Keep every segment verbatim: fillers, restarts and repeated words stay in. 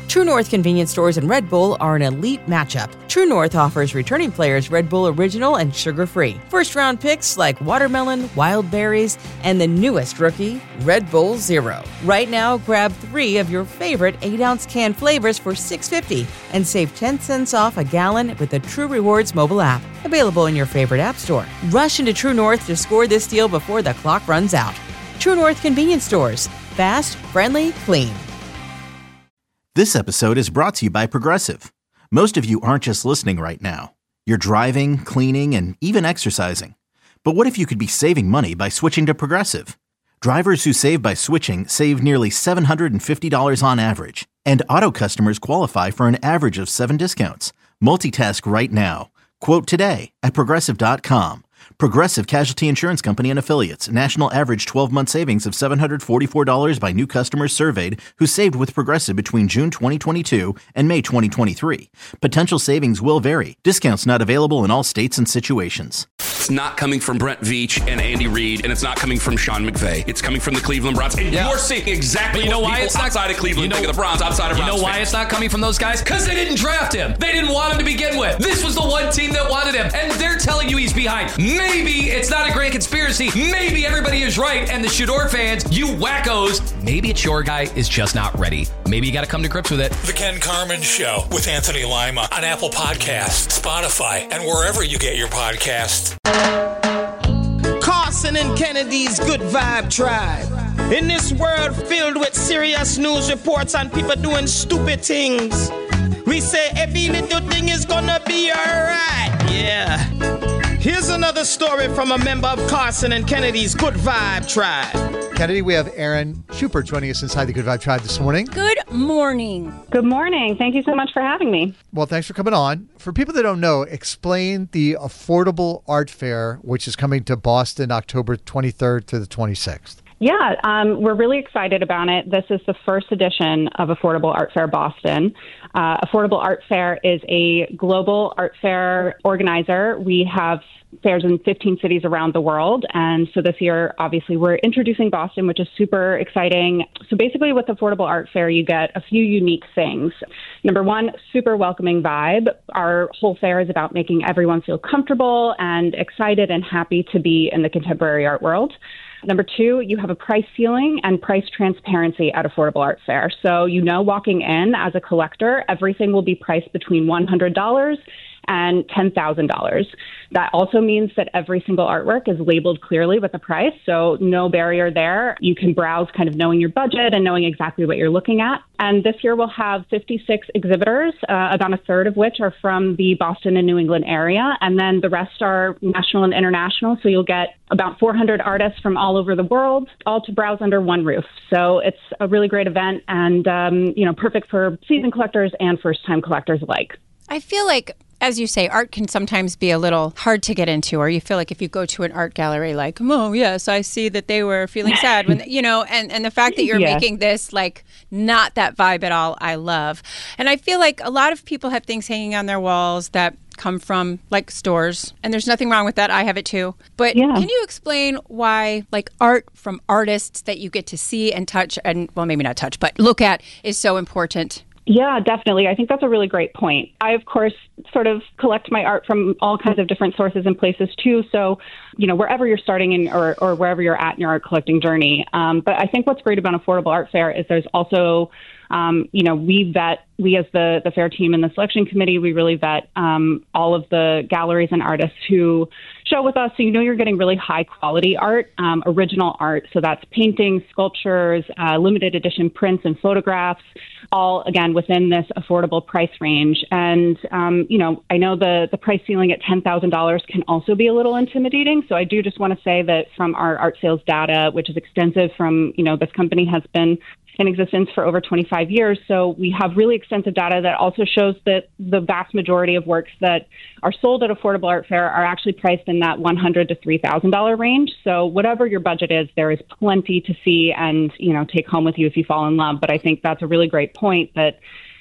True North convenience stores and Red Bull are an elite matchup. True North offers returning players Red Bull Original and sugar-free. First-round picks like watermelon, wild berries, and the newest rookie, Red Bull Zero. Right now, grab three of your favorite eight-ounce can flavors for six dollars and fifty cents and save ten cents off a gallon with the True Rewards mobile app. Available in your favorite app store. Rush into True North to score this deal before the clock runs out. True North convenience stores. Fast, friendly, clean. This episode is brought to you by Progressive. Most of you aren't just listening right now. You're driving, cleaning, and even exercising. But what if you could be saving money by switching to Progressive? Drivers who save by switching save nearly seven hundred fifty dollars on average. And auto customers qualify for an average of seven discounts. Multitask right now. Quote today at Progressive dot com. Progressive Casualty Insurance Company and Affiliates. National average twelve-month savings of seven hundred forty-four dollars by new customers surveyed who saved with Progressive between June twenty twenty-two and May twenty twenty-three. Potential savings will vary. Discounts not available in all states and situations. It's not coming from Brent Veach and Andy Reid, and it's not coming from Sean McVay. It's coming from the Cleveland Browns. And yeah. You're seeing exactly you know what why people it's not, outside of Cleveland you know, think of the Browns, outside of You Browns know why fans. It's not coming from those guys? Because they didn't draft him. They didn't want him to begin with. This was the one team that wanted him, and they're telling you he's behind. Maybe it's not a great conspiracy. Maybe everybody is right, and the Shador fans, you wackos, maybe it's your guy is just not ready. Maybe you got to come to grips with it. The Ken Carman Show with Anthony Lima on Apple Podcasts, Spotify, and wherever you get your podcasts. Carson and Kennedy's Good Vibe Tribe. In this world filled with serious news reports and people doing stupid things, we say every little thing is gonna be alright. Yeah. Here's another story from a member of Carson and Kennedy's Good Vibe Tribe. Kennedy, we have Aaron Schupert joining us inside the Good Vibe Tribe this morning. Good morning. Good morning. Thank you so much for having me. Well, thanks for coming on. For people that don't know, explain the Affordable Art Fair, which is coming to Boston October twenty-third to the twenty-sixth. Yeah, um, we're really excited about it. This is the first edition of Affordable Art Fair Boston. Uh, Affordable Art Fair is a global art fair organizer. We have fairs in fifteen cities around the world. And so this year, obviously, we're introducing Boston, which is super exciting. So basically with Affordable Art Fair, you get a few unique things. Number one, super welcoming vibe. Our whole fair is about making everyone feel comfortable and excited and happy to be in the contemporary art world. Number two, you have a price ceiling and price transparency at Affordable Art Fair. So you know walking in as a collector, everything will be priced between one hundred dollars and ten thousand dollars. That also means that every single artwork is labeled clearly with the price, so no barrier there. You can browse kind of knowing your budget and knowing exactly what you're looking at. And this year we'll have fifty-six exhibitors, uh, about a third of which are from the Boston and New England area, and then the rest are national and international, so you'll get about four hundred artists from all over the world, all to browse under one roof. So it's a really great event and, um, you know, perfect for seasoned collectors and first-time collectors alike. I feel like, as you say, art can sometimes be a little hard to get into, or you feel like if you go to an art gallery, like, oh, yes, I see that they were feeling sad when, you know, and, and the fact that you're yes. making this like not that vibe at all, I love. And I feel like a lot of people have things hanging on their walls that come from like stores, and there's nothing wrong with that. I have it too. But yeah. Can you explain why like art from artists that you get to see and touch and, well, maybe not touch, but look at is so important? Yeah, definitely. I think that's a really great point. I, of course, sort of collect my art from all kinds of different sources and places, too. So, you know, wherever you're starting in or, or wherever you're at in your art collecting journey. Um, but I think what's great about Affordable Art Fair is there's also, um, you know, we vet, we as the, the fair team and the selection committee, we really vet um, all of the galleries and artists who show with us. So, you know, you're getting really high quality art, um, original art. So that's paintings, sculptures, uh, limited edition prints and photographs, all, again, within this affordable price range. And, um, you know, I know the, the price ceiling at ten thousand dollars can also be a little intimidating. So I do just want to say that from our art sales data, which is extensive from, you know, this company has been in existence for over twenty-five years. So we have really extensive data that also shows that the vast majority of works that are sold at Affordable Art Fair are actually priced in that one hundred dollars to three thousand dollars range. So whatever your budget is, there is plenty to see and, you know, take home with you if you fall in love. But I think that's a really great point that,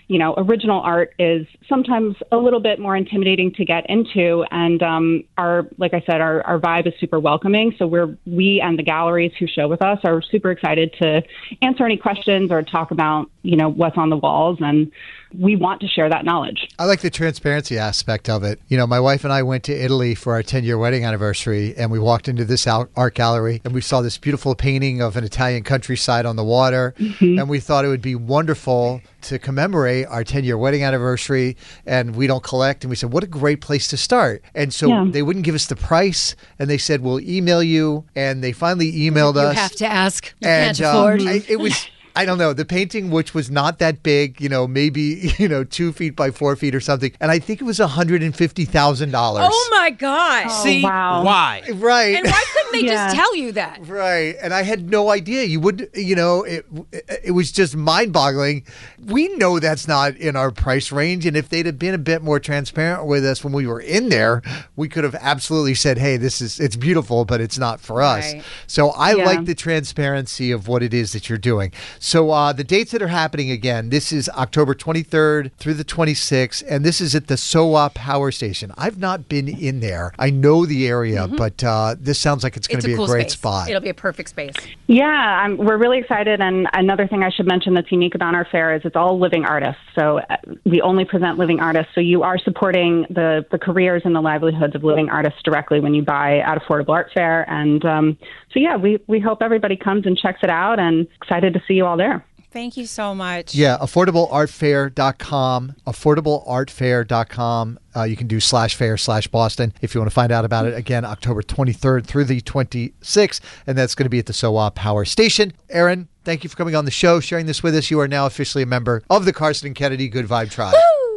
you know, original art is sometimes a little bit more intimidating to get into. And um, our, like I said, our, our vibe is super welcoming. So we're, we and the galleries who show with us are super excited to answer any questions or talk about, you know, what's on the walls. And we want to share that knowledge. I like the transparency aspect of it. You know, my wife and I went to Italy for our ten-year wedding anniversary, and we walked into this art gallery, and we saw this beautiful painting of an Italian countryside on the water, mm-hmm. and we thought it would be wonderful to commemorate our ten-year wedding anniversary, and we don't collect. And we said, what a great place to start. And so yeah. they wouldn't give us the price, and they said, we'll email you. And they finally emailed you us. You have to ask. You and, can't afford. Um, I, it was... I don't know, the painting, which was not that big, you know, maybe, you know, two feet by four feet or something. And I think it was one hundred fifty thousand dollars. Oh, my gosh. Oh, See, wow. why? Right. And why couldn't they yeah. just tell you that? Right. And I had no idea. You would, you know, it, it was just mind boggling. We know that's not in our price range. And if they'd have been a bit more transparent with us when we were in there, we could have absolutely said, hey, this is, it's beautiful, but it's not for us. Right. So I Yeah. like the transparency of what it is that you're doing. So uh, the dates that are happening again, this is October twenty-third through the twenty-sixth, and this is at the S O A Power Station. I've not been in there. I know the area, mm-hmm. but uh, this sounds like it's going to be a, cool great space. spot. It'll be a perfect space. Yeah, um, we're really excited. And another thing I should mention that's unique about our fair is it's all living artists. So uh, we only present living artists. So you are supporting the, the careers and the livelihoods of living artists directly when you buy at Affordable Art Fair. And um, so, yeah, we, we hope everybody comes and checks it out, and excited to see you all there. Thank you so much. Yeah, affordable art fair dot com, affordable art fair dot com. Uh, you can do slash fair slash Boston if you want to find out about it. Again, October twenty-third through the twenty-sixth, and that's going to be at the S O A Power Station. Erin, thank you for coming on the show, sharing this with us. You are now officially a member of the Carson and Kennedy Good Vibe Tribe.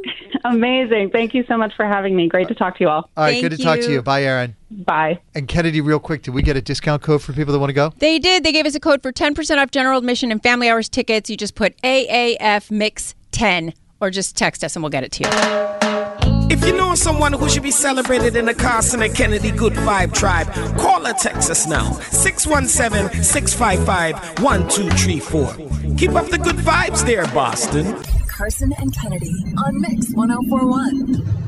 Amazing. Thank you so much for having me. Great to talk to you all. All right, Thank good to talk to you. you. Bye, Erin. Bye. And Kennedy, real quick, did we get a discount code for people that want to go? They did. They gave us a code for ten percent off general admission and family hours tickets. You just put A A F Mix ten or just text us and we'll get it to you. If you know someone who should be celebrated in the Carson and Kennedy Good Vibe Tribe, call or text us now. six one seven, six five five, one two three four. Keep up the good vibes there, Boston. Carson and Kennedy on Mix one oh four point one.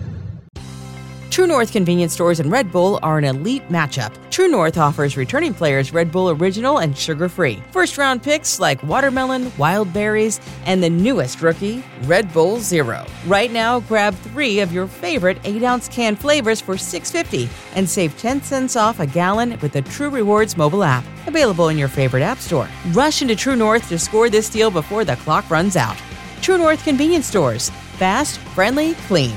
True North convenience stores and Red Bull are an elite matchup. True North offers returning players Red Bull Original and sugar-free. First-round picks like watermelon, wild berries, and the newest rookie, Red Bull Zero. Right now, grab three of your favorite eight-ounce can flavors for six dollars and fifty cents and save ten cents off a gallon with the True Rewards mobile app. Available in your favorite app store. Rush into True North to score this deal before the clock runs out. True North convenience stores. Fast, friendly, clean.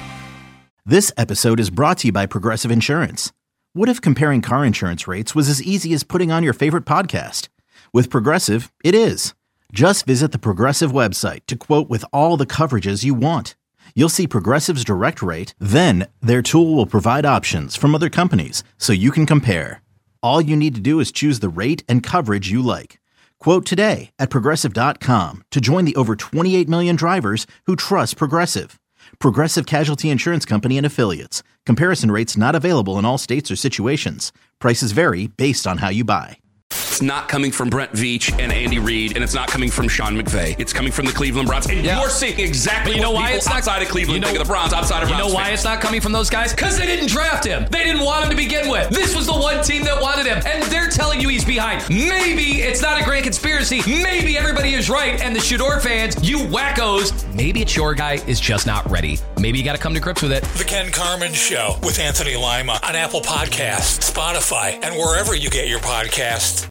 This episode is brought to you by Progressive Insurance. What if comparing car insurance rates was as easy as putting on your favorite podcast? With Progressive, it is. Just visit the Progressive website to quote with all the coverages you want. You'll see Progressive's direct rate, then their tool will provide options from other companies so you can compare. All you need to do is choose the rate and coverage you like. Quote today at Progressive dot com to join the over twenty-eight million drivers who trust Progressive. Progressive Casualty Insurance Company and Affiliates. Comparison rates not available in all states or situations. Prices vary based on how you buy. It's not coming from Brent Veach and Andy Reid, and it's not coming from Sean McVay. It's coming from the Cleveland Browns. And yeah. you're seeing exactly you know what why people it's not, outside of Cleveland you know, think of the Browns, outside of You Browns know why fans. it's not coming from those guys? Because they didn't draft him. They didn't want him to begin with. This was the one team that wanted him, and they're telling you he's behind. Maybe it's not a grand conspiracy. Maybe everybody is right, and the Shador fans, you wackos, maybe it's your guy is just not ready. Maybe you got to come to grips with it. The Ken Carman Show with Anthony Lima on Apple Podcasts, Spotify, and wherever you get your podcasts.